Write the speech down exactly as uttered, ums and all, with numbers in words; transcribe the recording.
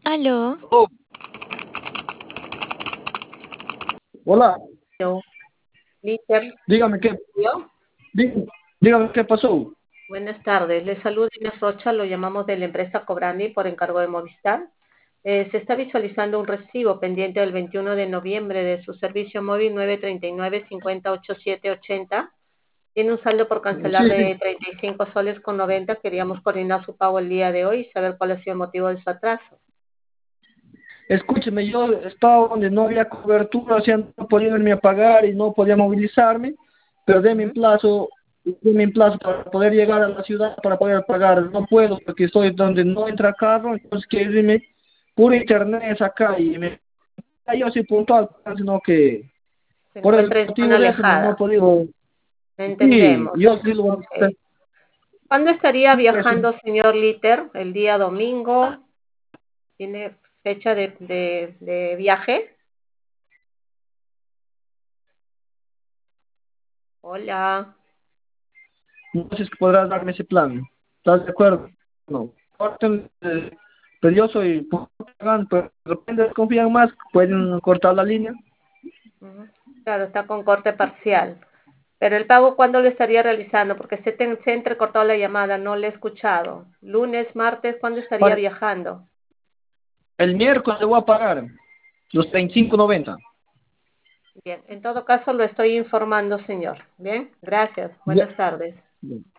Aló, Oh, hola, Yo, Litter, dígame qué, yo. dí- dígame qué pasó. Buenas tardes, le saluda Inés Rocha, lo llamamos de la empresa Cobrani por encargo de Movistar. Eh, se está visualizando un recibo pendiente del veintiuno de noviembre de su servicio móvil nueve treinta y nueve cincuenta ochenta y siete ochenta. Tiene un saldo por cancelar Sí, sí, de treinta y cinco soles con noventa. Queríamos coordinar su pago el día de hoy y saber cuál ha sido el motivo de su atraso. escúcheme, yo estaba donde no había cobertura, o sea, no podía irme a pagar y no podía movilizarme, pero deme en Ujú. plazo, deme en plazo para poder llegar a la ciudad para poder pagar. No puedo porque estoy donde no entra carro, entonces quiero irme puro internet acá y me, yo soy puntual, sino que Se por el encuentra en zona motivo de eso no, no he alejada. podido. Sí, Entendemos. yo sí lo. Ok. ¿Cuándo estaría viajando, señor Litter? ¿El día domingo? ¿Tiene fecha de, de, de viaje? Hola. No sé si podrás darme ese plan. ¿Estás de acuerdo? No. Corten, eh, pero yo soy pagan, pero de repente confían más, pueden cortar la línea. Ujú. Claro, está con corte parcial. Pero el pago, ¿cuándo lo estaría realizando? Porque se, te, se entrecortó la llamada, no le he escuchado. Lunes, martes, ¿cuándo estaría Para viajando? el miércoles le voy a pagar los treinta y cinco noventa. Bien, en todo caso lo estoy informando, señor. Bien, gracias. Ya. Buenas tardes.